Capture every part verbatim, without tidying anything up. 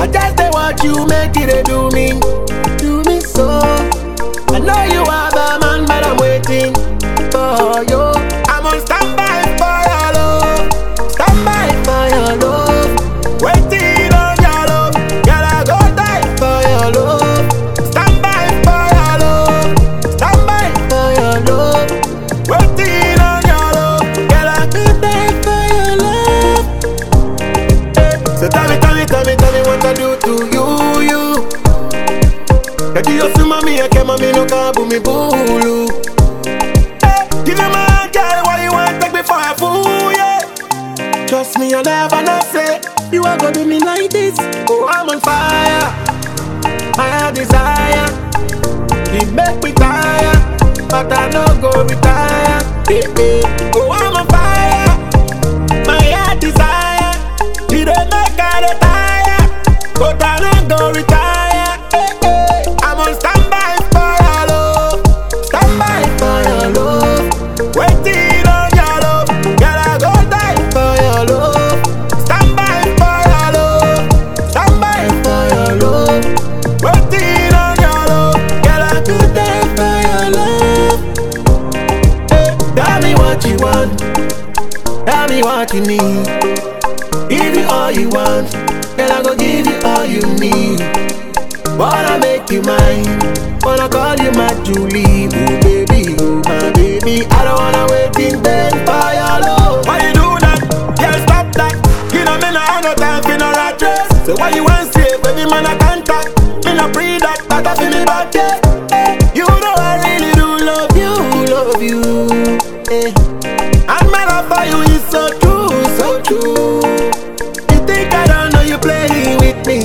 I just dey watch you make it dey do me, do me so. I know you are the man, but I'm waiting for you. I'm on standby for your love, standby for your love, waiting on your love. Girl, I go die for your love, standby for your love, standby for your love, waiting on your love. Girl, I go die for your love. Hey, so tell me, tell me, tell me, tell me what I do to you, you. Kati yosu mami yake mami no kabu mi bulu. Hey, give me my girl, why you want take me for a fool, yeah? Trust me, you'll never know say you are gonna do me like this. Oh, I'm on fire, my desire. It make me tired, but I no go retire. Hey, hey. Oh, I'm on fire, my desire. It don't make I retire, but I no go retire. Waiting on your love, girl, I go die for your love. Stand by for your love, stand by for your love. Waiting on your love, girl, I go die for your love. Hey, tell me what you want, tell me what you need. Give you all you want, girl, I go give you all you need. Wanna make you mine, wanna call you my Julie. Oh baby, oh my baby, I don't wanna wait in bed for your love. Why you do that? Yeah, stop that. You know me no have no time for no rat race. So why you want say, baby man I contact? Me no pre that, but I feel me back yeah. Hey, you know I really do love you, love you. Hey. And my love for you is so true, so true. You think I don't know you playing with me?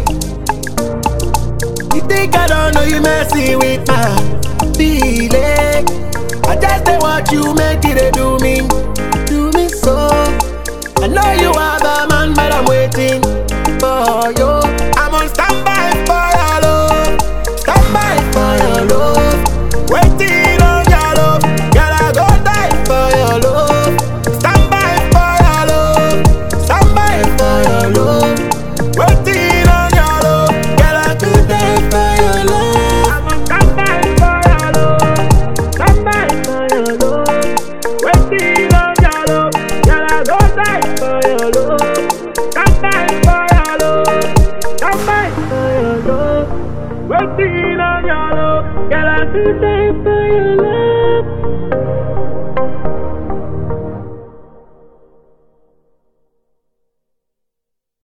You think I don't know you messing with my feeling? I just dey watch you make it dey do me, do me so. I know you are the man, but I'm waiting for you. I'm on standby for your love, standby for your love, waiting on your love. Girl, I go die for your love, standby for your love, standby for your love, waiting on your love. Girl, I go die for your love. I'm on standby for your love, standby for your love, waiting on your love. Girl, I go die for your love, standby for your love, standby for your love, waiting on your love. Girl, I go die for your love.